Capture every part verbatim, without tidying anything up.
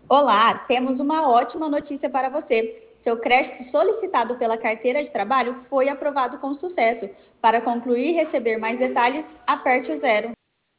Olá, temos uma ótima notícia para você. Seu crédito solicitado pela carteira de trabalho foi aprovado com sucesso. Para concluir e receber mais detalhes, aperte o zero.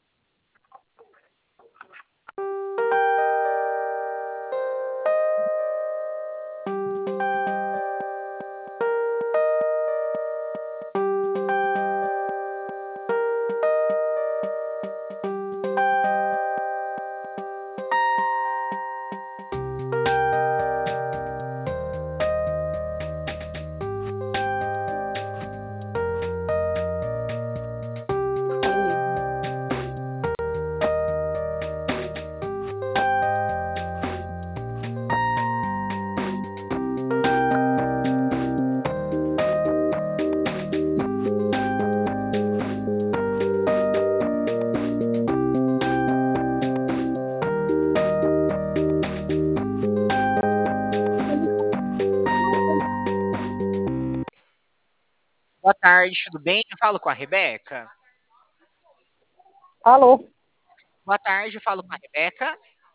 Boa tarde, tudo bem? Eu falo com a Rebeca. Alô? Boa tarde, eu falo com a Rebeca.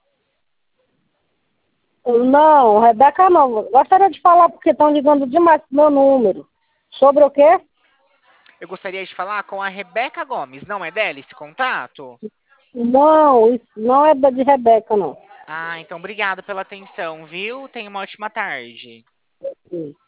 Não, Rebeca não. Gostaria de falar porque estão ligando demais pro meu número. Sobre o quê? Eu gostaria de falar com a Rebeca Gomes. Não é dela esse contato? Não, isso não é da de Rebeca, não. Ah, então obrigado pela atenção, viu? Tenha uma ótima tarde.